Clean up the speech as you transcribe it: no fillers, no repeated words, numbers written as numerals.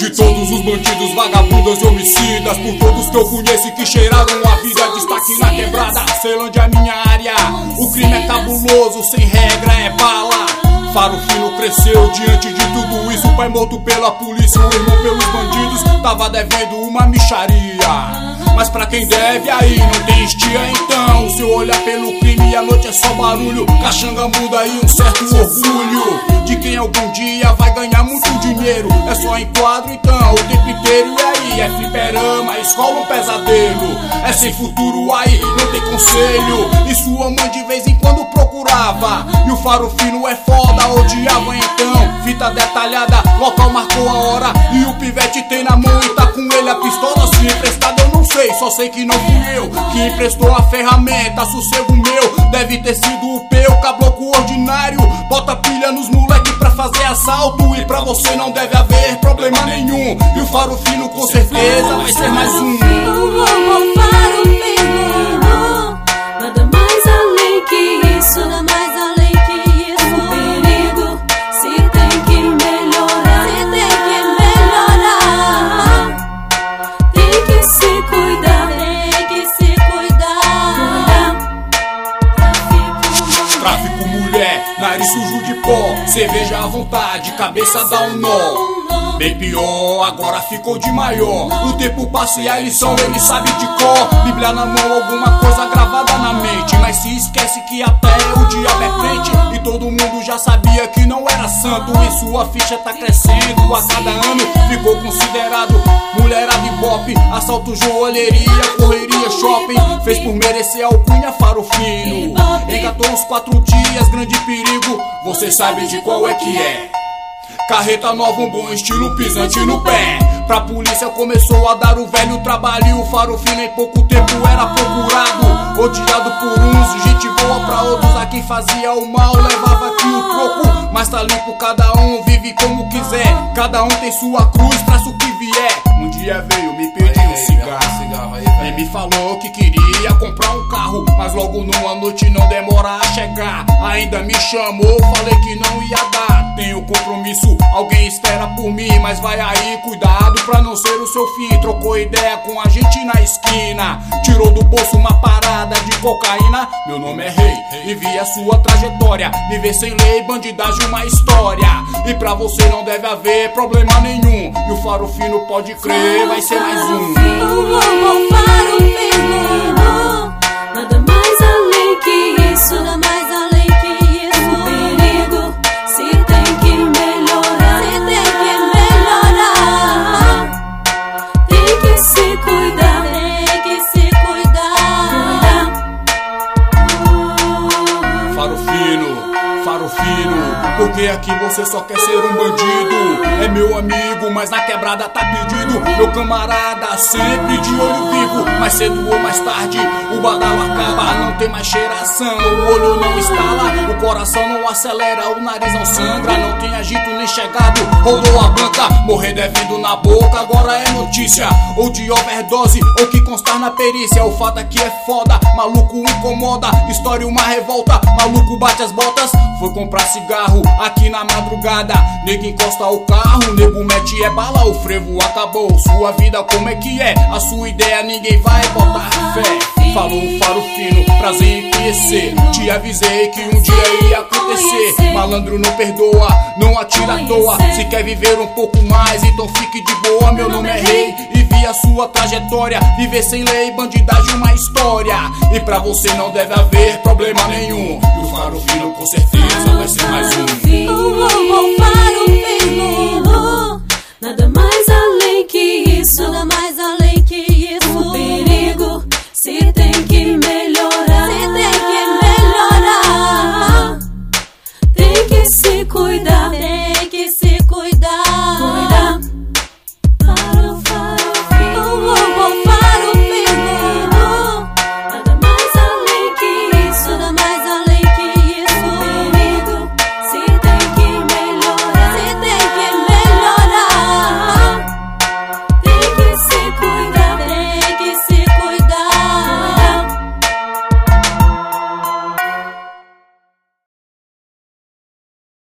De todos os bandidos, vagabundos e homicidas, por todos que eu conheço e que cheiraram a vida. Destaque na quebrada, Ceilândia é minha área. O crime é cabuloso, sem regra, é bala. Faro Fino cresceu diante de tudo isso. O pai morto pela polícia, o irmão pelos bandidos. Tava devendo uma mixaria, mas pra quem deve aí não tem estia então. Se eu olhar pelo crime, a noite é só barulho. Caxanga muda e um certo orgulho de quem algum dia vai ganhar muito dinheiro. É só enquadro então, o tempo inteiro. E aí, é fliperama, escola um pesadelo. É sem futuro aí, não tem conselho. E sua mãe de vez em quando procurava. E o Faro Fino é foda, odiava então. Fita detalhada, local marcou a hora. E o pivete tem na mão e tá com ele a pistola. Se emprestada eu não sei, só sei que não fui eu que emprestou a ferramenta, sossego meu. Deve ter sido o peu, caboclo ordinário. Bota pilha nos moleque pra fazer assalto. E pra você não deve haver problema nenhum. E o Faro Fino com certeza vai ser mais um. Faro Fino, nada mais além que isso, nada mais além que isso. O perigo se tem que melhorar, se tem que melhorar. Tem que se cuidar, tem que se cuidar. Tráfico, mulher, nariz sujo de pó, cerveja à vontade, cabeça dá um nó. Bem pior, agora ficou de maior. O tempo passa e a lição ele sabe de cor. Bíblia na mão, alguma coisa gravada na mente. Mas se esquece que até o diabo é crente. E todo mundo já sabia que não era santo. E sua ficha tá crescendo a cada ano. Ficou considerado mulherada e bope. Assalto, joalheria, correria, shopping. Fez por merecer a alcunha Faro Fino. Engatou uns 4 dias, grande perigo. Você sabe de qual é que é. Carreta nova, um bom estilo, pisante no pé. Pra polícia começou a dar o velho trabalho. E o Faro Fino em pouco tempo era procurado, odiado por uns, gente boa pra outros. A quem fazia o mal levava aqui o troco. Mas tá limpo, cada um vive como quiser. Cada um tem sua cruz, traça o que vier. Um dia veio me pedir um cigarro e me falou que queria comprar um carro. Mas logo numa noite não demora a chegar. Ainda me chamou, falei que não ia dar. Tenho compromisso, alguém espera por mim. Mas vai aí, cuidado pra não ser o seu fim. Trocou ideia com a gente na esquina, tirou do bolso uma parada de cocaína. Meu nome é Rei e vi a sua trajetória. Viver sem lei, bandidagem, uma história. E pra você não deve haver problema nenhum. E o Faro Fino pode crer, vai ser mais um. Faro Fino, nada mais além que isso, nada mais além que isso. O perigo se tem que melhorar, se tem que melhorar. Tem que se cuidar, tem que se cuidar. Faro Fino, porque aqui você só quer ser um bandido. É meu amigo, mas na quebrada tá pedido. Meu camarada, sempre de olho vivo. Mais cedo ou mais tarde, o badalo acaba. Não tem mais cheiração, o olho não estala, o coração não acelera, o nariz não sangra. Não tem agito nem chegado, rolou a banca. Morrer devendo na boca, agora é notícia. Ou de overdose, ou que constar na perícia. O fato aqui é foda, maluco incomoda. História uma revolta, maluco bate as botas. Foi comprar cigarro aqui na madrugada. Nego encosta o carro, nego mete bala. O frevo acabou, sua vida como é que é? A sua ideia ninguém vai botar fé. Falou Faro Fino, prazer em conhecer. Te avisei que um dia ia acontecer. Malandro não perdoa, não atira à toa. Se quer viver um pouco mais, então fique de boa. Meu nome é Rei e vi a sua trajetória. Viver sem lei, bandidagem, uma história. E pra você não deve haver problema nenhum.